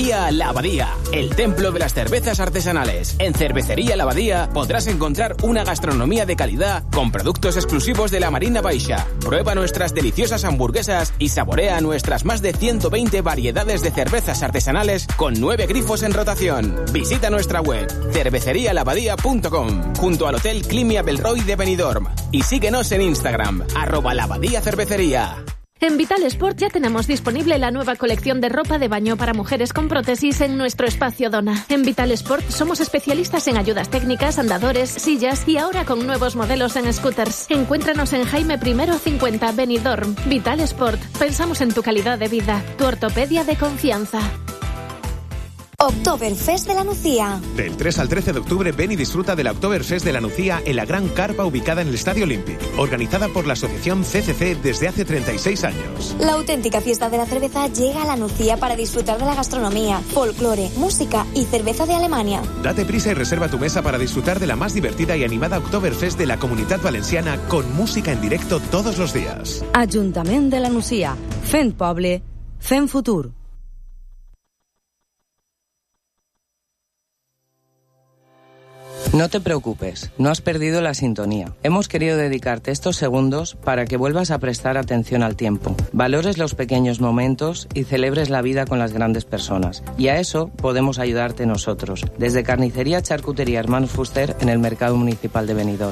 Cervecería La Abadía, el templo de las cervezas artesanales. En Cervecería La Abadía podrás encontrar una gastronomía de calidad con productos exclusivos de la Marina Baixa. Prueba nuestras deliciosas hamburguesas y saborea nuestras más de 120 variedades de cervezas artesanales con 9 grifos en rotación. Visita nuestra web cervecerialabadía.com junto al Hotel Climia Belroy de Benidorm y síguenos en Instagram @labadiacervecería. En Vital Sport ya tenemos disponible la nueva colección de ropa de baño para mujeres con prótesis en nuestro espacio Dona. En Vital Sport somos especialistas en ayudas técnicas, andadores, sillas y ahora con nuevos modelos en scooters. Encuéntranos en Jaime I 50 Benidorm. Vital Sport. Pensamos en tu calidad de vida. Tu ortopedia de confianza. Oktoberfest de la Nucía. Del 3 al 13 de octubre ven y disfruta de la Oktoberfest de la Nucía en la gran carpa ubicada en el Estadio Olímpic, organizada por la asociación CCC desde hace 36 años. La auténtica fiesta de la cerveza llega a la Nucía para disfrutar de la gastronomía, folclore, música y cerveza de Alemania. Date prisa y reserva tu mesa para disfrutar de la más divertida y animada Oktoberfest de la Comunitat Valenciana con música en directo todos los días. Ajuntament de la Nucía. Fent poble, fent futur. No te preocupes, no has perdido la sintonía. Hemos querido dedicarte estos segundos para que vuelvas a prestar atención al tiempo, valores los pequeños momentos y celebres la vida con las grandes personas. Y a eso podemos ayudarte nosotros, desde Carnicería Charcutería Hermanos Fuster en el Mercado Municipal de Benidorm.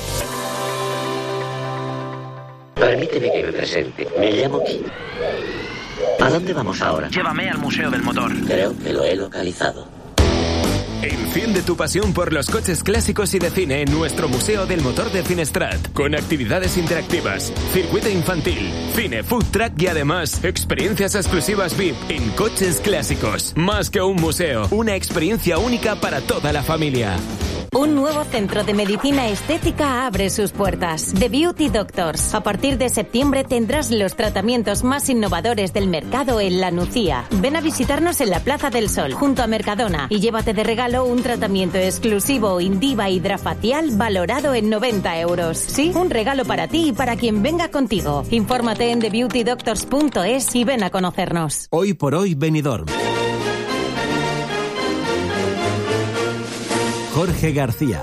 Permíteme que me presente. Me llamo Kim. ¿A dónde vamos ahora? Llévame al Museo del Motor. Creo que lo he localizado. Enciende tu pasión por los coches clásicos y de cine en nuestro Museo del Motor de Finestrat, con actividades interactivas, circuito infantil, cine, food truck y además experiencias exclusivas VIP en coches clásicos. Más que un museo, una experiencia única para toda la familia. Un nuevo centro de medicina estética abre sus puertas. The Beauty Doctors. A partir de septiembre tendrás los tratamientos más innovadores del mercado en La Nucía. Ven a visitarnos en la Plaza del Sol, junto a Mercadona, y llévate de regalo un tratamiento exclusivo Indiva Hidrafacial valorado en 90 euros. Sí, un regalo para ti y para quien venga contigo. Infórmate en thebeautydoctors.es y ven a conocernos. Hoy por hoy Benidorm. Jorge García.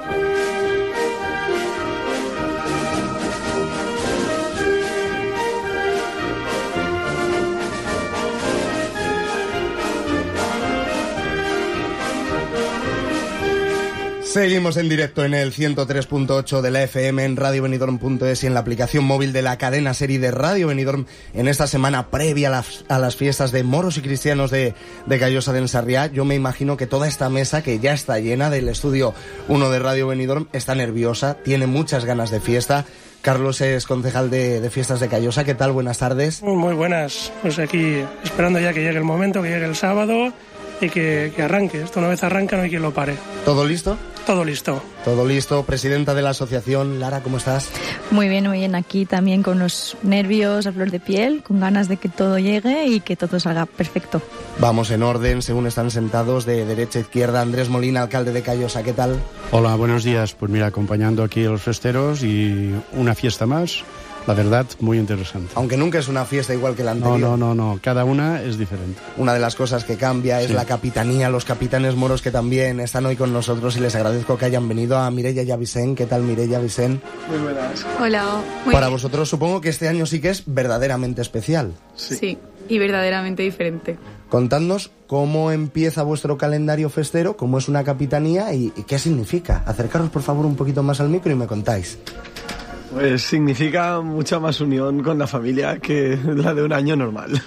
Seguimos en directo en el 103.8 de la FM, en radiobenidorm.es y en la aplicación móvil de la cadena serie de Radio Benidorm en esta semana previa a las fiestas de moros y cristianos de Callosa d'en Sarriá. Yo me imagino que toda esta mesa, que ya está llena del estudio 1 de Radio Benidorm, está nerviosa, tiene muchas ganas de fiesta. Carlos es concejal de fiestas de Callosa. ¿Qué tal? Buenas tardes. Muy buenas. Pues aquí esperando ya que llegue el momento, que llegue el sábado y que arranque. Esto una vez arranca no hay quien lo pare. ¿Todo listo? Todo listo. Todo listo. Presidenta de la asociación, Lara, ¿cómo estás? Muy bien. Aquí también con los nervios a flor de piel, con ganas de que todo llegue y que todo salga perfecto. Vamos en orden, según están sentados, de derecha a izquierda. Andrés Molina, alcalde de Callosa, ¿qué tal? Hola, buenos días. Pues mira, acompañando aquí a los festeros y una fiesta más. La verdad, muy interesante. Aunque nunca es una fiesta igual que la anterior. No. Cada una es diferente. Una de las cosas que cambia es la capitanía, los capitanes moros que también están hoy con nosotros y les agradezco que hayan venido. A Mireia y a Vicent. ¿Qué tal, Mireia, Vicent? Muy buenas. Hola. Muy Para bien. vosotros supongo que este año sí que es verdaderamente especial. Sí, y verdaderamente diferente. Contadnos cómo empieza vuestro calendario festero, cómo es una capitanía y qué significa. Acercaros, por favor, un poquito más al micro y me contáis. Pues significa mucha más unión con la familia que la de un año normal.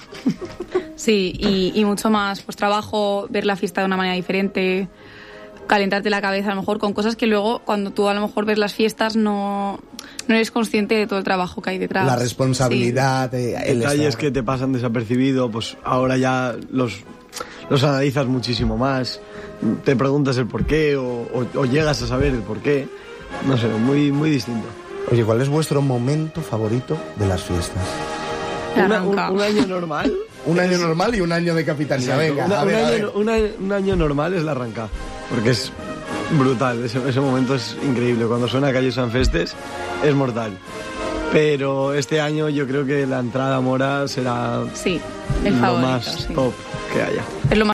Sí, y mucho más pues trabajo, ver la fiesta de una manera diferente, calentarte la cabeza a lo mejor con cosas que luego cuando tú a lo mejor ves las fiestas no eres consciente de todo el trabajo que hay detrás. La responsabilidad, sí. Detalles que te pasan desapercibido, pues ahora ya los analizas muchísimo más, te preguntas el por qué o llegas a saber el por qué. No sé, muy distinto. Oye, ¿cuál es vuestro momento favorito de las fiestas? Un año normal. Un año normal y un año de capitanía. Venga, un año normal es la arrancada, porque es brutal, ese momento es increíble. Cuando suena Callosa en Festes es mortal. Pero este año yo creo que la entrada mora será el lo favorito, más top que haya. Es lo más